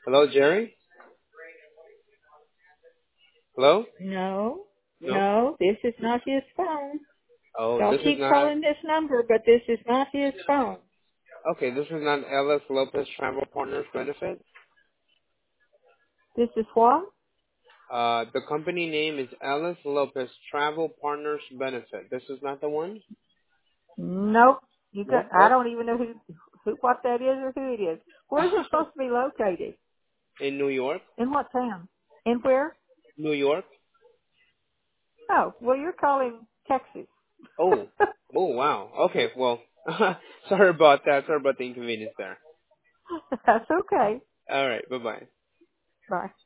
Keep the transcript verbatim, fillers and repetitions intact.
Hello, Jerry? Hello? No, No? no, this is not his phone. Oh, Y'all this is keep not. calling this number, but this is not his phone. Okay, this is not Ellis Lopez Travel Partners Benefit. This is what? Uh, the company name is Ellis Lopez Travel Partners Benefit. This is not the one? Nope. You got. Nope. I Oh. don't even know who, who, what that is or who it is. Where's it supposed to be located? In New York? In what town? In where? New York? Oh, well, you're calling Texas. Oh. Oh, wow. Okay, well, sorry about that. Sorry about the inconvenience there. That's okay. All right, bye-bye. Bye.